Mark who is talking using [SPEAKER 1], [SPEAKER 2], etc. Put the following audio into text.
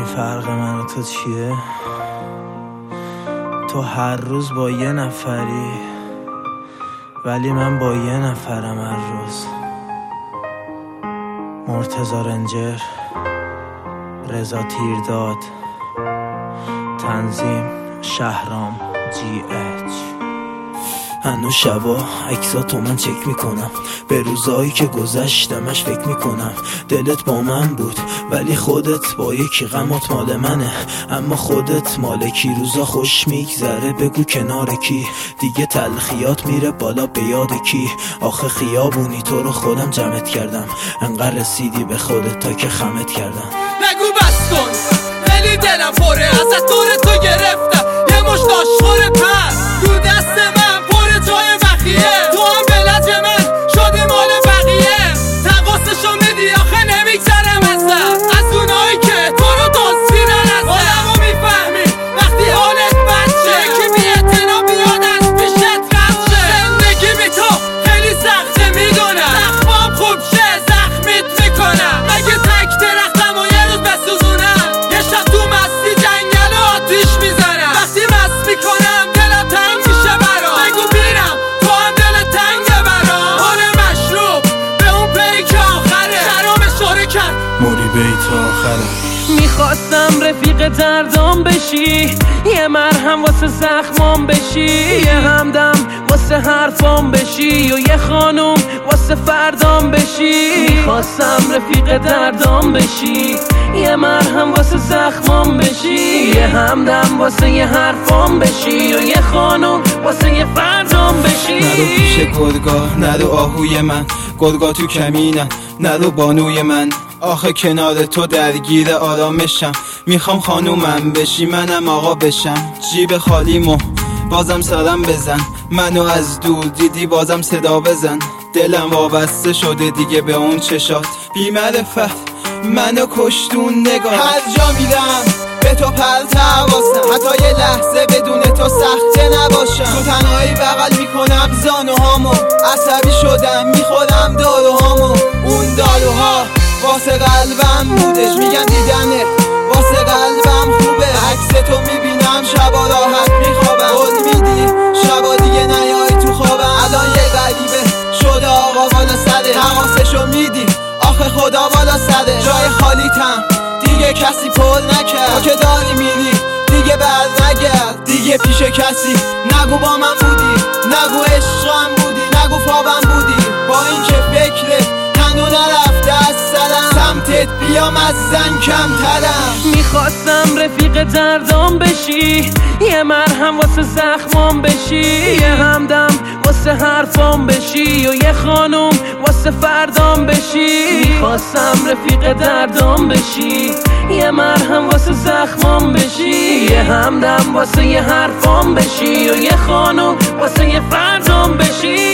[SPEAKER 1] فرق من و تو چیه؟ تو هر روز با یه نفری ولی من با یه نفرم هر روز. مرتضی رنجر، رضا تیرداد، تنظیم شهرام GH. هنوز شبا عکساتو من چک میکنم، به روزایی که گذشتمش فکر میکنم. دلت با من بود ولی خودت با یکی، غمات مال منه اما خودت مال کی. روزا خوش میگذره بگو کنار کی، دیگه تلخیات میره بالا به یاد کی. آخه خیابونی تو رو خودم جمعت کردم، انقدر رسیدی به خودت تا که خمت کردم.
[SPEAKER 2] نگو بس کن خیلی دلم پره، ازت دور تو گرفتم یه مشت آشخور پر رو دست من پر جای بخیه. تو هم بلج من شدی مال بقیه، تقاصشو میدی آخه نمیگذرم ازم، از اونایی که تو رو دزدیدن ازم. آدمو میفهمی وقتی حالت بچه که بی اعتنا بیاد از پیشت رد شه. زندگی بی تو خیلی سخته میدونم، زخمام خوب شه زخمیت میکنم. مگه تک درختم و یه روز بسوزونم، یه شب تو مستی جنگل و آتیش میزنم. وقتی مست میکنم دلم تنگ میشه برام، بگو بیرم تو هم دلت تنگه برام. حال مشروب به اون پیک آخره، شرام اشاره کرد
[SPEAKER 1] موری بیت آخره.
[SPEAKER 3] میخواستم رفیق دردام بشی، یه مرهم واسه زخمام بشی، یه همدم واسه حرفام بشی و یه خانوم واسه فردام بشی. میخواستم رفیق دردام بشی، یه مرهم واسه زخمام بشی، یه همدم واسه یه حرفام بشی و یه خانوم واسه یه فردام بشی.
[SPEAKER 4] ندو پیش گرگاه، ندو آهوی من، گرگا تو کمینن، ندو بانوی من. آخه کنار تو درگیر آرامشم، میخوام خانومم بشی منم آقا بشم. جیب خالیمو بازم سرم بزن، منو از دور دیدی بازم صدا بزن. دلم وابسته شده دیگه به اون چشات، بی معرفت منو کشتون نگاه. هر جا میرم به تو پرت حواسم، حتی یه لحظه بدون تو سخته نباشم. تو تنهایی بغل میکنم زانوهامو، عصبی شدم میخورم داروهامو. اون داروها واسه قلبم بودش، میگن دیدنه واسه قلبم خوبه. عکس تو میبینم شبا راحت میخوابم، قول میدی شبا دیگه نیای تو خوابم. الان یه غریبه شده آقا بالا سره، تماسشو میدی آخه خدا بالا سره. جای خالیتم دیگه کسی پر نکرد، تو که داری میری دیگه بر نگرد. دیگه پیش کسی نگو با من بودی، نگو عشقم بودی، نگو خوابم بودی. با این که فکرت هنو نرفته از سرم، سمتت بیام از زن کمترم.
[SPEAKER 3] میخواستم رفیق دردام بشی، یه مرهم واسه زخمام بشی، یه همدم واسه حرفام بشی و یه خانوم واسه فردام بشی. میخواستم رفیق دردام بشی، یه مرهم واسه زخمام بشی، یه همدم واسه یه حرفام بشی و یه خانوم واسه یه فردام بشی.